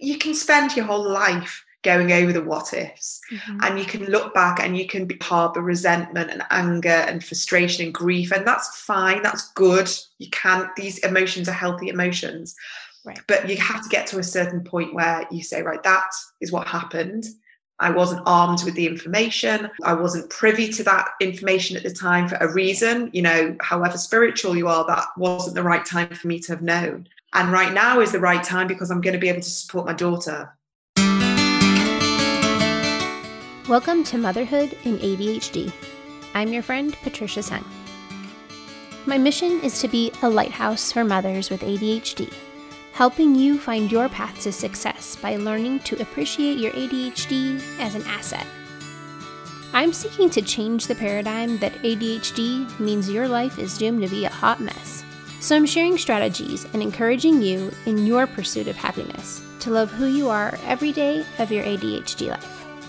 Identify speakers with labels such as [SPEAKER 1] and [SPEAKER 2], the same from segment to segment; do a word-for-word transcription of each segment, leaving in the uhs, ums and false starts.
[SPEAKER 1] you can spend your whole life going over the what ifs, mm-hmm. and you can look back and you can harbor resentment and anger and frustration and grief, and that's fine, that's good. You can't, these emotions are healthy emotions, right? But you have to get to a certain point where you say, right, that is what happened. I wasn't armed with the information. I wasn't privy to that information at the time for a reason. You know, however spiritual you are, that wasn't the right time for me to have known. And right now is the right time because I'm going to be able to support my daughter.
[SPEAKER 2] Welcome to Motherhood in A D H D. I'm your friend, Patricia Sung. My mission is to be a lighthouse for mothers with A D H D, helping you find your path to success by learning to appreciate your A D H D as an asset. I'm seeking to change the paradigm that A D H D means your life is doomed to be a hot mess. So I'm sharing strategies and encouraging you in your pursuit of happiness to love who you are every day of your A D H D life.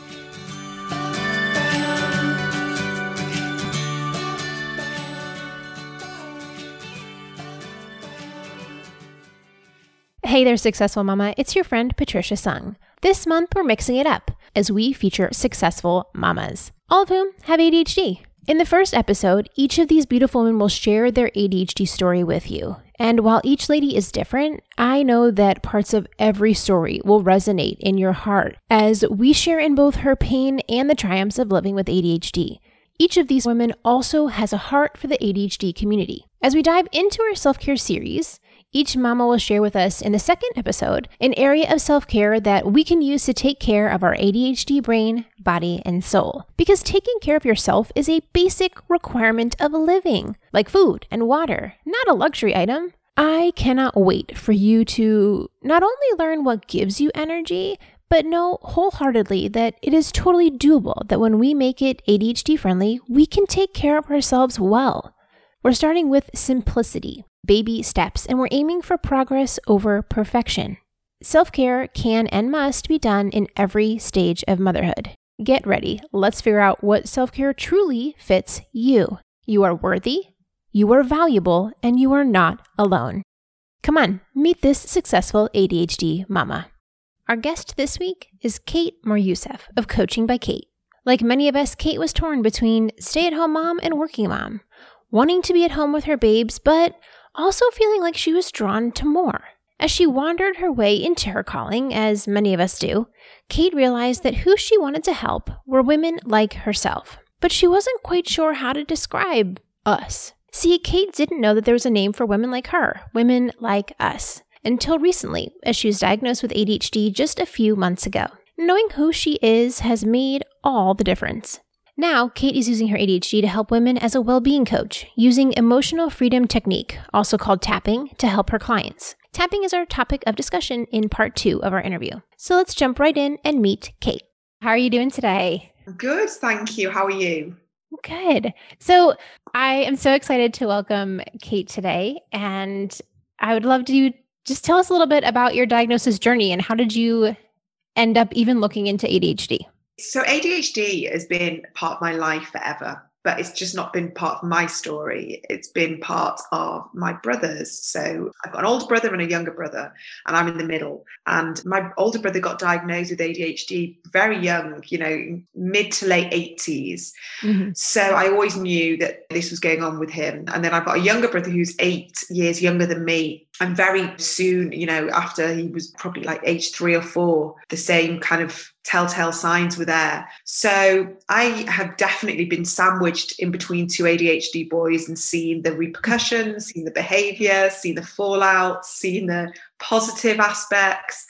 [SPEAKER 2] Hey there, Successful Mama. It's your friend, Patricia Sung. This month, we're mixing it up as we feature successful mamas, all of whom have A D H D. In the first episode, each of these beautiful women will share their A D H D story with you. And while each lady is different, I know that parts of every story will resonate in your heart as we share in both her pain and the triumphs of living with A D H D. Each of these women also has a heart for the A D H D community. As we dive into our self-care series, each mama will share with us in the second episode an area of self-care that we can use to take care of our A D H D brain, body, and soul. Because taking care of yourself is a basic requirement of living, like food and water, not a luxury item. I cannot wait for you to not only learn what gives you energy, but know wholeheartedly that it is totally doable that when we make it A D H D friendly, we can take care of ourselves well. We're starting with simplicity, baby steps, and we're aiming for progress over perfection. Self-care can and must be done in every stage of motherhood. Get ready. Let's figure out what self-care truly fits you. You are worthy, you are valuable, and you are not alone. Come on, meet this successful A D H D mama. Our guest this week is Kate Moryusef of Coaching by Kate. Like many of us, Kate was torn between stay-at-home mom and working mom, wanting to be at home with her babes, but also feeling like she was drawn to more. As she wandered her way into her calling, as many of us do, Kate realized that who she wanted to help were women like herself. But she wasn't quite sure how to describe us. See, Kate didn't know that there was a name for women like her, women like us, until recently, as she was diagnosed with A D H D just a few months ago. Knowing who she is has made all the difference. Now, Kate is using her A D H D to help women as a well-being coach, using emotional freedom technique, also called tapping, to help her clients. Tapping is our topic of discussion in part two of our interview. So let's jump right in and meet Kate. How are you doing today?
[SPEAKER 1] Good, thank you. How are you?
[SPEAKER 2] Good. So I am so excited to welcome Kate today, and I would love to just tell us a little bit about your diagnosis journey and how did you end up even looking into A D H D?
[SPEAKER 1] So A D H D has been part of my life forever, but it's just not been part of my story. It's been part of my brother's. So I've got an older brother and a younger brother, and I'm in the middle. And my older brother got diagnosed with A D H D very young, you know, mid to late eighties. Mm-hmm. So I always knew that this was going on with him. And then I've got a younger brother who's eight years younger than me. And very soon, you know, after he was probably like age three or four, the same kind of telltale signs were there. So I have definitely been sandwiched in between two A D H D boys and seen the repercussions, seen the behavior, seen the fallout, seen the positive aspects.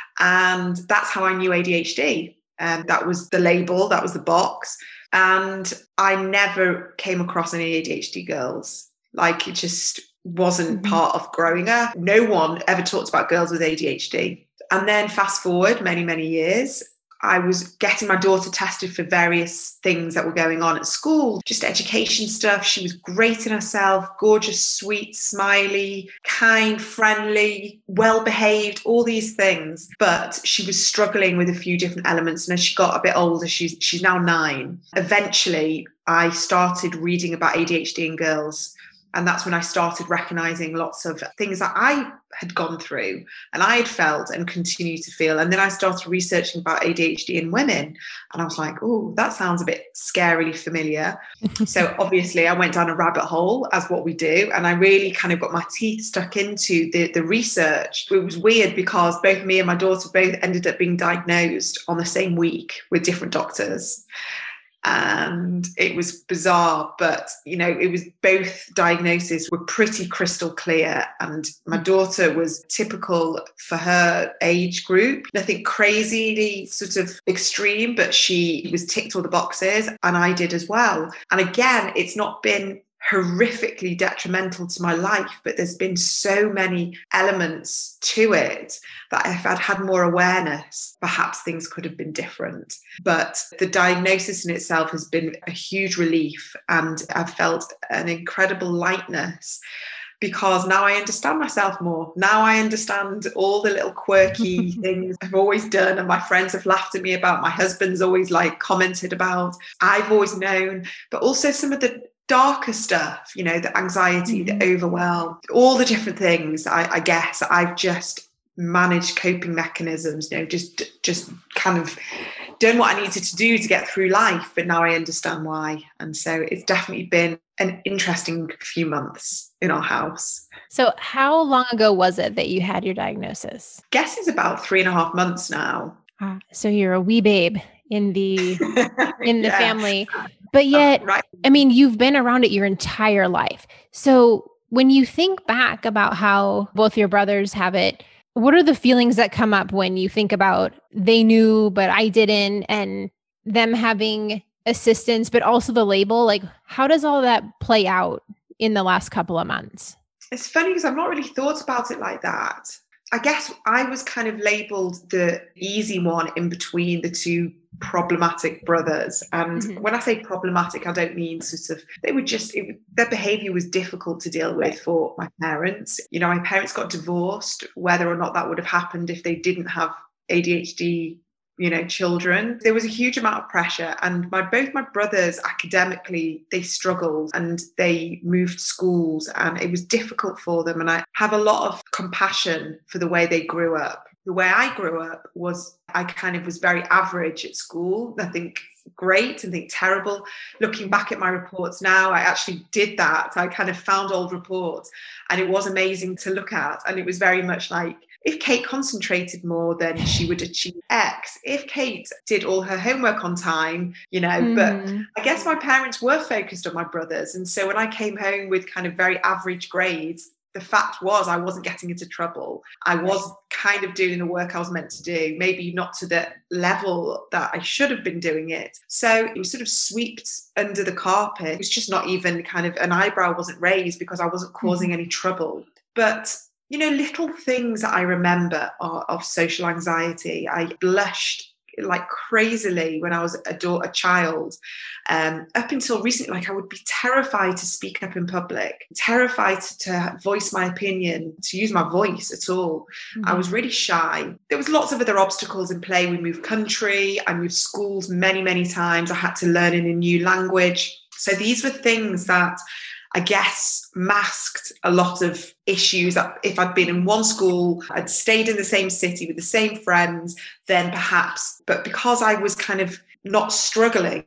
[SPEAKER 1] And that's how I knew A D H D. And um, that was the label, that was the box. And I never came across any A D H D girls. Like, it just wasn't mm-hmm. part of growing up. No one ever talked about girls with A D H D. And then fast forward many, many years, I was getting my daughter tested for various things that were going on at school, just education stuff. She was great in herself, gorgeous, sweet, smiley, kind, friendly, well-behaved, all these things. But she was struggling with a few different elements. And as she got a bit older, she's, she's now nine. Eventually, I started reading about A D H D in girls. And that's when I started recognizing lots of things that I had gone through and I had felt and continue to feel. And then I started researching about A D H D in women. And I was like, oh, that sounds a bit scarily familiar. So obviously I went down a rabbit hole, as what we do. And I really kind of got my teeth stuck into the, the research. It was weird because both me and my daughter both ended up being diagnosed on the same week with different doctors. And it was bizarre, but, you know, it was both diagnoses were pretty crystal clear. And my daughter was typical for her age group, nothing crazily sort of extreme, but she was ticked all the boxes, and I did as well. And again, it's not been horrifically detrimental to my life, but there's been so many elements to it that if I'd had more awareness, perhaps things could have been different. But the diagnosis in itself has been a huge relief, and I've felt an incredible lightness because now I understand myself more. Now I understand all the little quirky things I've always done and my friends have laughed at me about, my husband's always like commented about, I've always known, but also some of the darker stuff, you know, the anxiety, mm-hmm. the overwhelm, all the different things. I, I guess I've just managed coping mechanisms, you know, just just kind of done what I needed to do to get through life, but now I understand why. And so it's definitely been an interesting few months in our house.
[SPEAKER 2] So how long ago was it that you had your diagnosis?
[SPEAKER 1] I guess it's about three and a half months now.
[SPEAKER 2] Ah, so you're a wee babe in the in the yeah. family. But yet, oh, right. I mean, you've been around it your entire life. So when you think back about how both your brothers have it, what are the feelings that come up when you think about they knew, but I didn't, and them having assistance, but also the label? Like, how does all that play out in the last couple of months?
[SPEAKER 1] It's funny because I've not really thought about it like that. I guess I was kind of labeled the easy one in between the two problematic brothers. And mm-hmm. when I say problematic, I don't mean sort of, they were just, it, their behavior was difficult to deal with for my parents. You know, my parents got divorced, whether or not that would have happened if they didn't have A D H D, you know, children. There was a huge amount of pressure, and my both my brothers academically, they struggled and they moved schools and it was difficult for them. And I have a lot of compassion for the way they grew up. The way I grew up was I kind of was very average at school. Nothing great, nothing terrible. Looking back at my reports now, I actually did that. I kind of found old reports and it was amazing to look at. And it was very much like, if Kate concentrated more, then she would achieve X. If Kate did all her homework on time, you know, mm. but I guess my parents were focused on my brothers. And so when I came home with kind of very average grades, the fact was I wasn't getting into trouble. I was kind of doing the work I was meant to do, maybe not to the level that I should have been doing it. So it was sort of swept under the carpet. It was just not even kind of an eyebrow wasn't raised because I wasn't causing any trouble. But you know, little things that I remember are of social anxiety. I blushed like crazily when I was a, do- a child. Um, up until recently, like I would be terrified to speak up in public, terrified to, to voice my opinion, to use my voice at all. Mm-hmm. I was really shy. There was lots of other obstacles in play. We moved country. I moved schools many, many times. I had to learn in a new language. So these were things that I guess masked a lot of issues. If I'd been in one school, I'd stayed in the same city with the same friends, then perhaps, but because I was kind of not struggling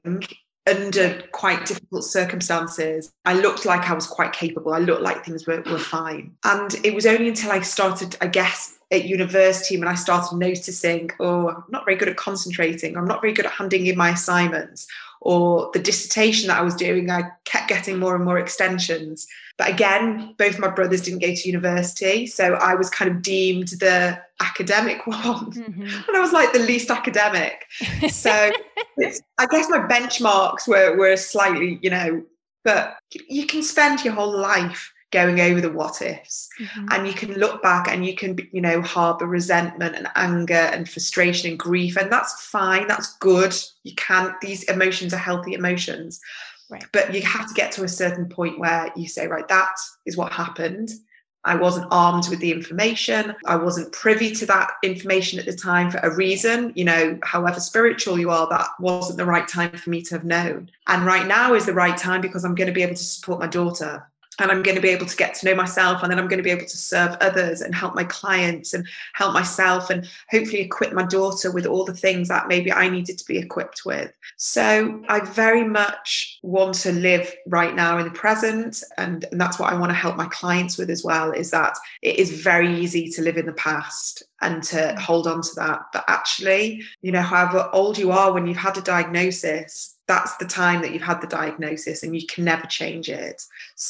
[SPEAKER 1] under quite difficult circumstances, I looked like I was quite capable. I looked like things were, were fine. And it was only until I started, I guess, at university when I started noticing, oh, I'm not very good at concentrating. I'm not very good at handing in my assignments. Or the dissertation that I was doing, I kept getting more and more extensions. But again, both my brothers didn't go to university. So I was kind of deemed the academic one. Mm-hmm. And I was like the least academic. So it's, I guess my benchmarks were, were slightly, you know, but you can spend your whole life going over the what ifs, mm-hmm. and you can look back and you can, you know, harbor resentment and anger and frustration and grief, and that's fine, that's good. You can, these emotions are healthy emotions, right? But you have to get to a certain point where you say, right, that is what happened. I wasn't armed with the information. I wasn't privy to that information at the time for a reason. You know, however spiritual you are, that wasn't the right time for me to have known. And right now is the right time because I'm going to be able to support my daughter. and I'm going to be able to get to know myself, and then I'm going to be able to serve others and help my clients and help myself, and hopefully equip my daughter with all the things that maybe I needed to be equipped with. So I very much want to live right now in the present, and, and that's what I want to help my clients with as well, is that it is very easy to live in the past and to hold on to that. But actually, you know, however old you are when you've had a diagnosis, that's the time that you've had the diagnosis, and you can never change it.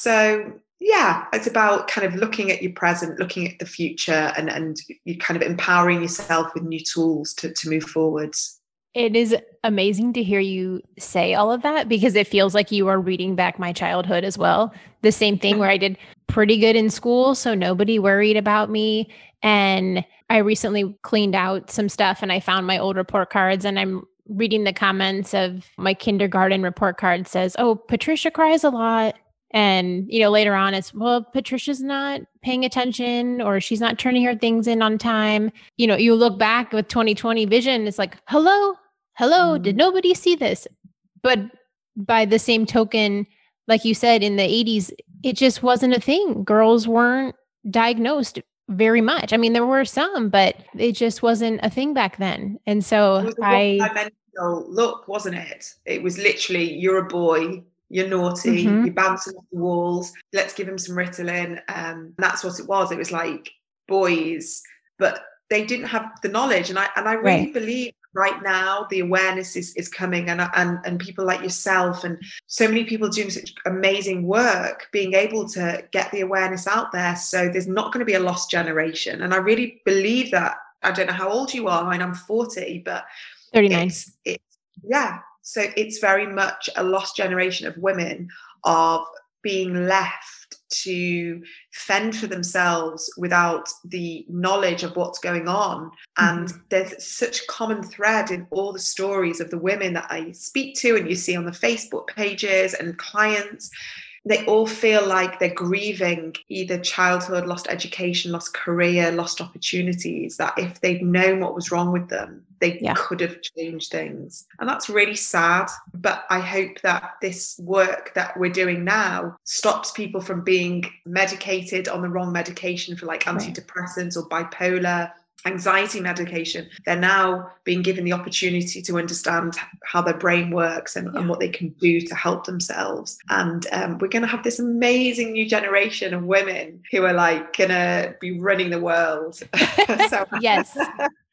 [SPEAKER 1] So yeah, it's about kind of looking at your present, looking at the future, and, and you kind of empowering yourself with new tools to, to move forwards.
[SPEAKER 2] It is amazing to hear you say all of that, because it feels like you are reading back my childhood as well. The same thing where I did pretty good in school, so nobody worried about me. And I recently cleaned out some stuff and I found my old report cards, and I'm reading the comments of my kindergarten report card says, oh, Patricia cries a lot. And, you know, later on it's, well, Patricia's not paying attention, or she's not turning her things in on time. You know, you look back with twenty twenty vision, it's like, hello, hello, mm. did nobody see this? But by the same token, like you said, in the eighties, it just wasn't a thing. Girls weren't diagnosed very much. I mean, there were some, but it just wasn't a thing back then. And so I...
[SPEAKER 1] dimensional look, wasn't it? It was literally, you're a boy, you're naughty,
[SPEAKER 2] mm-hmm.
[SPEAKER 1] you're bouncing off the walls, let's give him some Ritalin. Um, and that's what it was. It was like boys, but they didn't have the knowledge. And I and I really
[SPEAKER 2] right.
[SPEAKER 1] believe right now the awareness is, is coming, and, and and people like yourself and so many people doing such amazing work, being able to get the awareness out there. So there's not going to be a lost generation. And I really believe that. I don't know how old you are, and I'm forty, but
[SPEAKER 2] thirty-nine.
[SPEAKER 1] It's, it's, yeah. So it's very much a lost generation of women of being left to fend for themselves without the knowledge of what's going on. And mm-hmm. there's such a common thread in all the stories of the women that I speak to and you see on the Facebook pages and clients. They all feel like they're grieving either childhood, lost education, lost career, lost opportunities, that if they'd known what was wrong with them, they yeah. could have changed things. And that's really sad. But I hope that this work that we're doing now stops people from being medicated on the wrong medication for like antidepressants or bipolar, anxiety medication. They're now being given the opportunity to understand how their brain works and, yeah. and what they can do to help themselves. And um, we're going to have this amazing new generation of women who are like going to be running the world. so,
[SPEAKER 2] yes.
[SPEAKER 1] So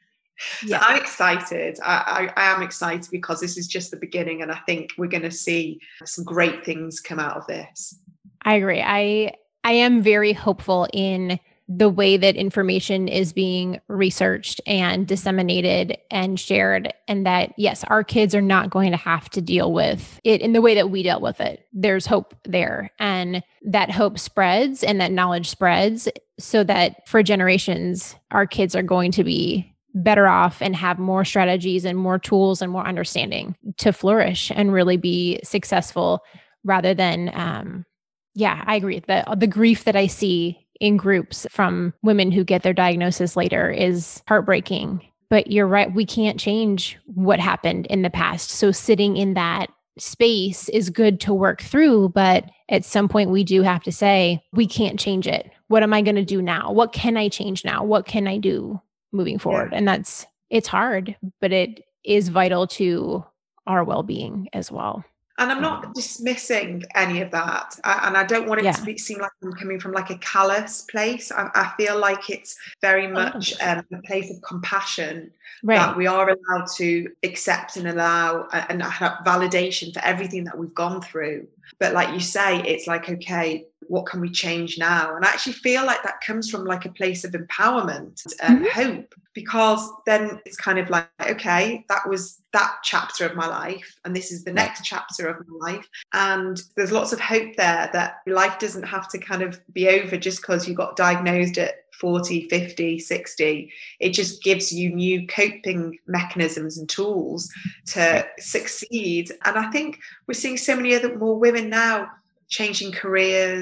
[SPEAKER 1] yeah. I'm excited. I, I, I am excited because this is just the beginning. And I think we're going to see some great things come out of this.
[SPEAKER 2] I agree. I I am very hopeful in the way that information is being researched and disseminated and shared, and that, yes, our kids are not going to have to deal with it in the way that we dealt with it. There's hope there, and that hope spreads and that knowledge spreads so that for generations, our kids are going to be better off and have more strategies and more tools and more understanding to flourish and really be successful rather than, um, yeah, I agree. The, the grief that I see in groups from women who get their diagnosis later is heartbreaking. But you're right, we can't change what happened in the past. So sitting in that space is good to work through, but at some point we do have to say, we can't change it. What am I going to do now? What can I change now? What can I do moving forward? Yeah. And that's, it's hard, but it is vital to our well-being as well.
[SPEAKER 1] And I'm not dismissing any of that. I, and I don't want it yeah. to be, seem like I'm coming from like a callous place. I, I feel like it's very much um, a place of compassion, right. that we are allowed to accept and allow and have validation for everything that we've gone through. But like you say, it's like, okay, what can we change now? And I actually feel like that comes from like a place of empowerment and mm-hmm. hope, because then it's kind of like, okay, that was that chapter of my life, and this is the next chapter of my life. And there's lots of hope there that life doesn't have to kind of be over just because you got diagnosed at forty, fifty, sixty. It just gives you new coping mechanisms and tools to succeed. And I think we're seeing so many other more women now changing careers,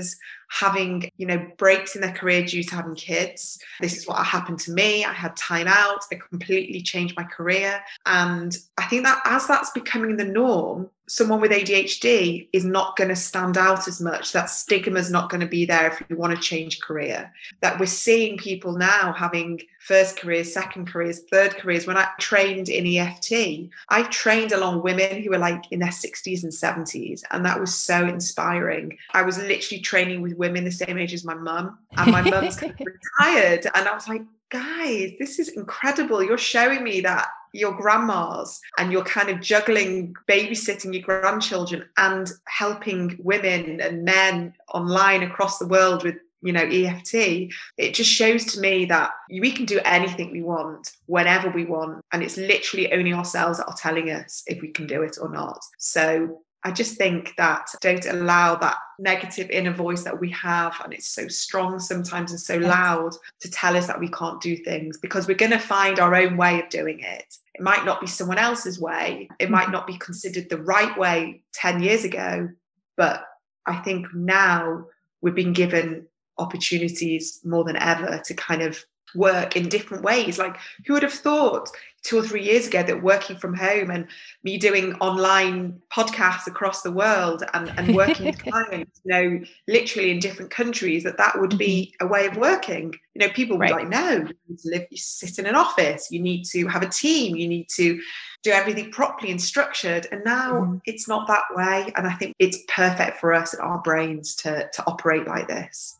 [SPEAKER 1] having, you know, breaks in their career due to having kids. This is what happened to me. I had time out. It completely changed my career. And I think that as that's becoming the norm, someone with A D H D is not going to stand out as much. That stigma is not going to be there if you want to change career. That we're seeing people now having first careers, second careers, third careers. When I trained in E F T, I trained along women who were like in their sixties and seventies. And that was so inspiring. I was literally training with women the same age as my mum. And my mum's kind of retired. And I was like, guys, this is incredible. You're showing me that your grandmas and you're kind of juggling babysitting your grandchildren and helping women and men online across the world with, you know, E F T. It just shows to me that we can do anything we want whenever we want. And it's literally only ourselves that are telling us if we can do it or not. So I just think that don't allow that negative inner voice that we have, and it's so strong sometimes and so loud, to tell us that we can't do things, because we're going to find our own way of doing it. It might not be someone else's way. It might not be considered the right way ten years ago. But I think now we've been given opportunities more than ever to kind of work in different ways. Like, who would have thought two or three years ago that working from home and me doing online podcasts across the world and, and working with clients, you know, literally in different countries, that that would be a way of working. You know, people would
[SPEAKER 2] Right.
[SPEAKER 1] be like, no, you need to live, you sit in an office, you need to have a team, you need to do everything properly and structured. And now mm-hmm. it's not that way. And I think it's perfect for us and our brains to, to operate like this.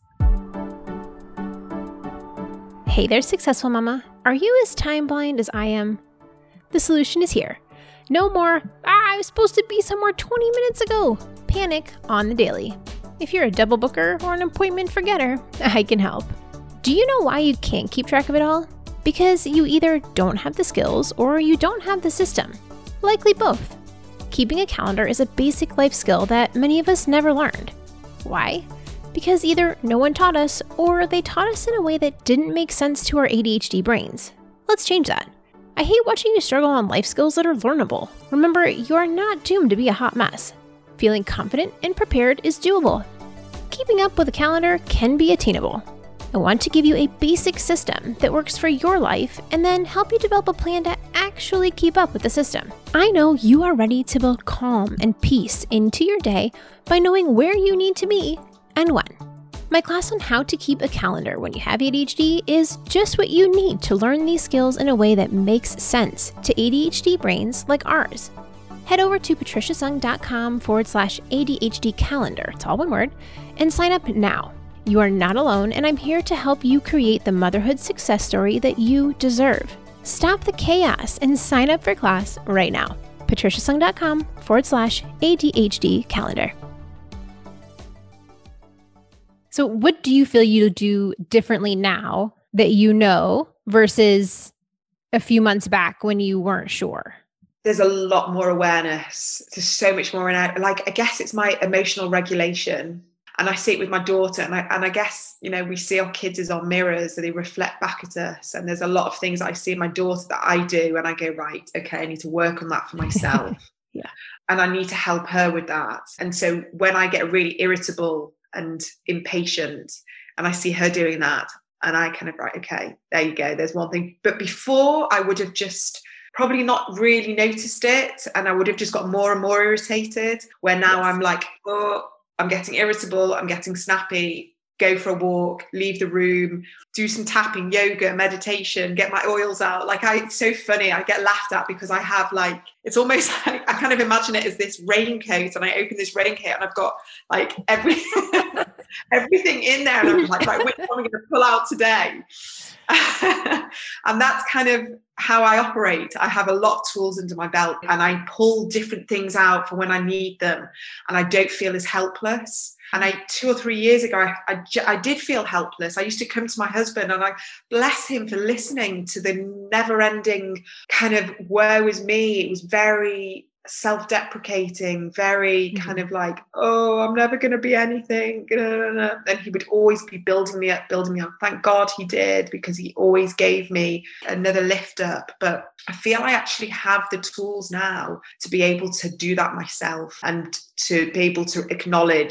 [SPEAKER 2] Hey there, successful mama. Are you as time blind as I am? The solution is here. No more, ah, I was supposed to be somewhere twenty minutes ago. Panic on the daily. If you're a double booker or an appointment forgetter, I can help. Do you know why you can't keep track of it all? Because you either don't have the skills or you don't have the system. Likely both. Keeping a calendar is a basic life skill that many of us never learned. Why? Because either no one taught us, or they taught us in a way that didn't make sense to our A D H D brains. Let's change that. I hate watching you struggle on life skills that are learnable. Remember, you are not doomed to be a hot mess. Feeling confident and prepared is doable. Keeping up with a calendar can be attainable. I want to give you a basic system that works for your life and then help you develop a plan to actually keep up with the system. I know you are ready to build calm and peace into your day by knowing where you need to be and when. My class on how to keep a calendar when you have A D H D is just what you need to learn these skills in a way that makes sense to A D H D brains like ours. Head over to patriciasung.com forward slash ADHD calendar, it's all one word, and sign up now. You are not alone, and I'm here to help you create the motherhood success story that you deserve. Stop the chaos and sign up for class right now. patriciasung.com forward slash ADHD calendar. So what do you feel you do differently now that you know versus a few months back when you weren't sure?
[SPEAKER 1] There's a lot more awareness. There's so much more. In, like, I guess it's my emotional regulation. And I see it with my daughter. And I, and I guess, you know, we see our kids as our mirrors, and they reflect back at us. And there's a lot of things I see in my daughter that I do. And I go, right, okay, I need to work on that for myself.
[SPEAKER 2] Yeah.
[SPEAKER 1] And I need to help her with that. And so when I get really irritable and impatient, and I see her doing that, and I kind of, right, okay, there you go, there's one thing. But before, I would have just probably not really noticed it, and I would have just got more and more irritated, where now yes. I'm like, oh, I'm getting irritable, I'm getting snappy, go for a walk, leave the room, do some tapping, yoga, meditation, get my oils out. Like, I, it's so funny. I get laughed at because I have, like, it's almost like, I kind of imagine it as this raincoat, and I open this raincoat and I've got like every everything in there, and I'm like, right, which one am I going to pull out today? And that's kind of how I operate. I have a lot of tools under my belt, and I pull different things out for when I need them, and I don't feel as helpless. And I, two or three years ago, I, I, I did feel helpless. I used to come to my husband, and I bless him for listening to the never-ending kind of woe is me. It was very self-deprecating, very mm-hmm. kind of like, oh, I'm never going to be anything. And he would always be building me up, building me up. Thank God he did, because he always gave me another lift up. But I feel I actually have the tools now to be able to do that myself, and to be able to acknowledge,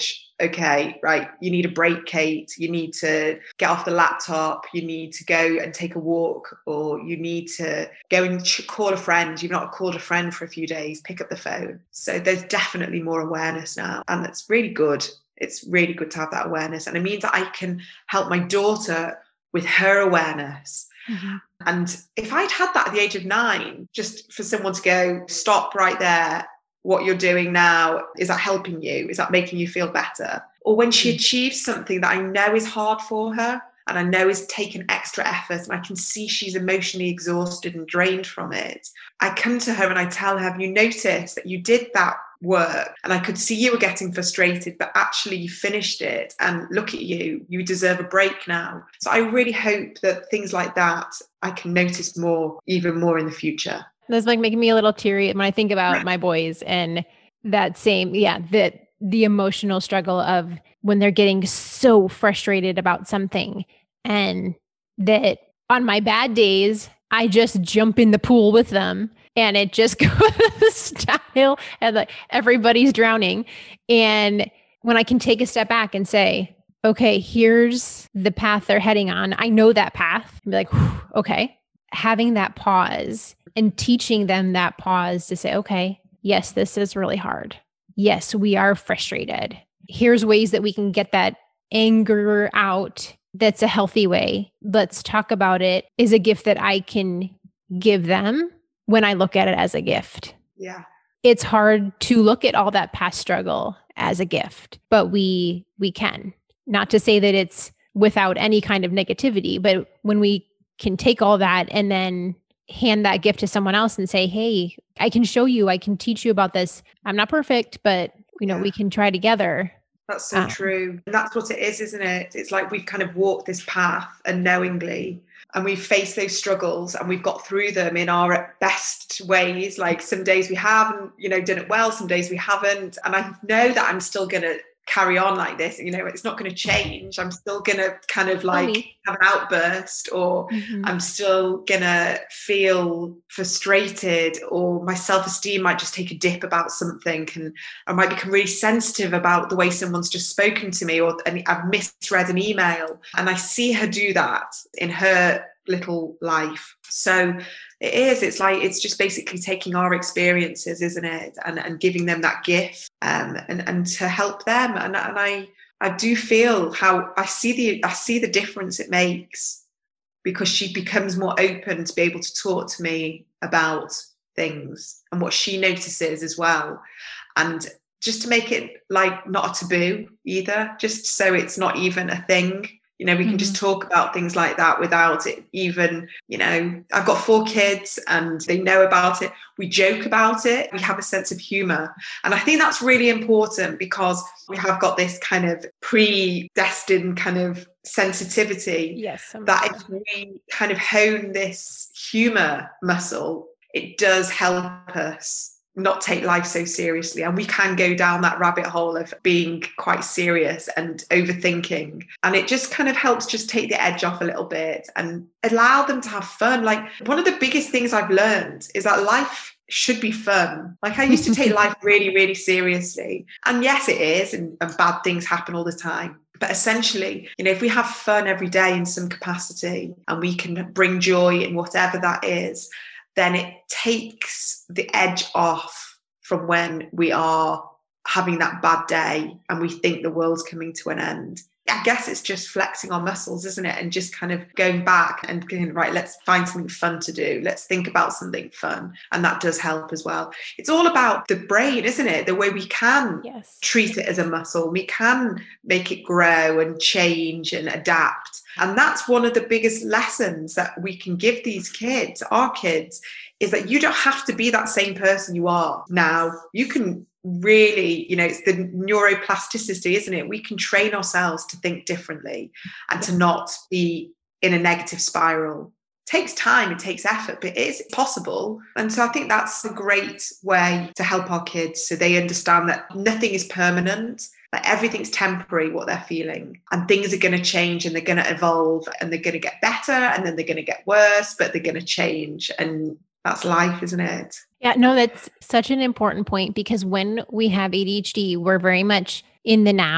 [SPEAKER 1] okay, right, you need a break, Kate. You need to get off the laptop. You need to go and take a walk, or you need to go and call a friend. You've not called a friend for a few days, pick up the phone. So there's definitely more awareness now. And that's really good. It's really good to have that awareness. And it means that I can help my daughter with her awareness. Mm-hmm. And if I'd had that at the age of nine, just for someone to go, stop right there. What you're doing now, is that helping you? Is that making you feel better? Or when she achieves something that I know is hard for her and I know is taking extra effort and I can see she's emotionally exhausted and drained from it, I come to her and I tell her, have you noticed that you did that work and I could see you were getting frustrated, but actually you finished it and look at you, you deserve a break now. So I really hope that things like that I can notice more, even more in the future.
[SPEAKER 2] That's like making me a little teary when I think about my boys and that same, yeah, that the emotional struggle of when they're getting so frustrated about something, and that on my bad days, I just jump in the pool with them and it just goes downhill and like everybody's drowning. And when I can take a step back and say, okay, here's the path they're heading on. I know that path. And be like, okay, having that pause and teaching them that pause to say, okay, yes, this is really hard. Yes, we are frustrated. Here's ways that we can get that anger out. That's a healthy way. Let's talk about it is a gift that I can give them when I look at it as a gift.
[SPEAKER 1] Yeah.
[SPEAKER 2] It's hard to look at all that past struggle as a gift, but we we can. Not to say that it's without any kind of negativity, but when we can take all that and then hand that gift to someone else and say, hey, I can show you, I can teach you about this. I'm not perfect, but you know, yeah. we can try together.
[SPEAKER 1] That's so um, true. And that's what it is, isn't it? It's like we've kind of walked this path unknowingly and we've faced those struggles and we've got through them in our best ways. Like some days we have, you know, done it well, some days we haven't. And I know that I'm still going to carry on like this, you know, it's not going to change. I'm still going to kind of like Mommy. have an outburst, or mm-hmm. I'm still going to feel frustrated, or my self-esteem might just take a dip about something, and I might become really sensitive about the way someone's just spoken to me, or I've misread an email. And I see her do that in her little life. So it is, it's like, it's just basically taking our experiences, isn't it? And, and giving them that gift um, and, and to help them. And, and I, I do feel how I see the, I see the difference it makes, because she becomes more open to be able to talk to me about things and what she notices as well. And just to make it like not a taboo either, just so it's not even a thing. You know, we can mm-hmm. just talk about things like that without it even, you know, I've got four kids and they know about it. We joke about it. We have a sense of humor. And I think that's really important, because we have got this kind of predestined kind of sensitivity.
[SPEAKER 2] Yes,
[SPEAKER 1] that if we kind of hone this humor muscle, it does help us not take life so seriously. And we can go down that rabbit hole of being quite serious and overthinking. And it just kind of helps just take the edge off a little bit and allow them to have fun. Like, one of the biggest things I've learned is that life should be fun. Like, I used to take life really, really seriously. And yes, it is. And, and bad things happen all the time. But essentially, you know, if we have fun every day in some capacity and we can bring joy in whatever that is, then it takes the edge off from when we are having that bad day and we think the world's coming to an end. I guess it's just flexing our muscles, isn't it? And just kind of going back and going, right, let's find something fun to do. Let's think about something fun. And that does help as well. It's all about the brain, isn't it? The way we can yes. treat it as a muscle. We can make it grow and change and adapt. And that's one of the biggest lessons that we can give these kids, our kids, is that you don't have to be that same person you are now. You can really, you know, it's the neuroplasticity, isn't it? We can train ourselves to think differently and to not be in a negative spiral. It takes time, it takes effort, but it is possible. And so I think that's a great way to help our kids, so they understand that nothing is permanent, that everything's temporary, what they're feeling, and things are going to change and they're going to evolve and they're going to get better and then they're going to get worse, but they're going to change. And that's life, isn't it?
[SPEAKER 2] Yeah, no, that's such an important point, because when we have A D H D, we're very much in the now.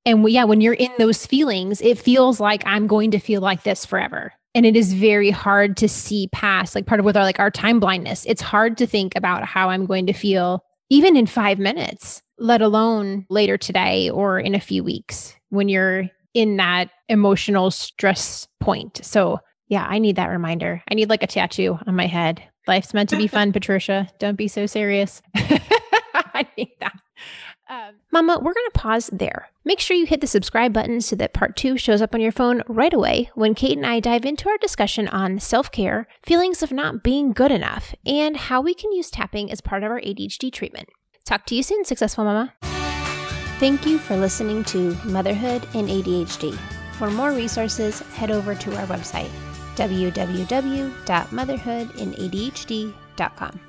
[SPEAKER 2] And we, yeah, when you're in those feelings, it feels like I'm going to feel like this forever. And it is very hard to see past, like part of with our like our time blindness. It's hard to think about how I'm going to feel even in five minutes, let alone later today or in a few weeks when you're in that emotional stress point. So yeah, I need that reminder. I need like a tattoo on my head. Life's meant to be fun, Patricia. Don't be so serious. I need that. Um, Mama, we're going to pause there. Make sure you hit the subscribe button so that part two shows up on your phone right away when Kate and I dive into our discussion on self-care, feelings of not being good enough, and how we can use tapping as part of our A D H D treatment. Talk to you soon, Successful Mama. Thank you for listening to Motherhood and A D H D. For more resources, head over to our website, w w w dot motherhood in a d h d dot com.